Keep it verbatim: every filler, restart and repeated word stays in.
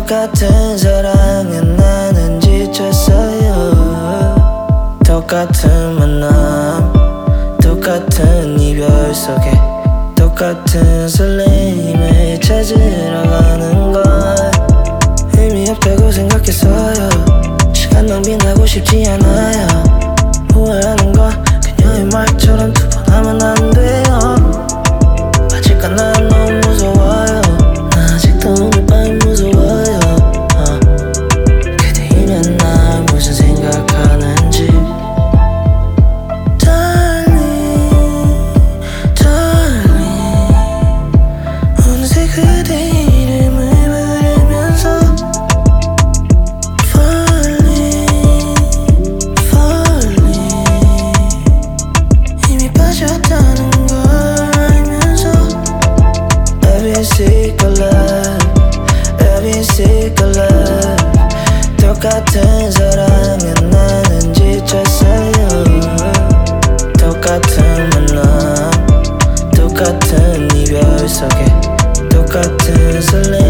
똑같은 사랑에 나는 지쳤어요. 똑같은 만남, 똑같은 이별 속에 똑같은 설레임을 찾으러 가는 걸 의미 없다고 생각했어요. 시간 낭비하고 싶지 않아요. 후회하는 건 그녀의 말처럼 두 번 하면 안 돼요. 아직까 난 너무 무서워요. 나 아직도 오늘 밤 무서워요. 어. 그대이면 나 무슨 생각하는지. Darling, darling, 어느새 그대 이름을 부르면서 Falling, falling, 이미 빠졌다는 걸 알면서 I've been sick of love, I've been sick of love. 똑같은 사랑에 나는 지쳤어요. 똑같은 만남, 똑같은 이별 속에 똑같은 설렘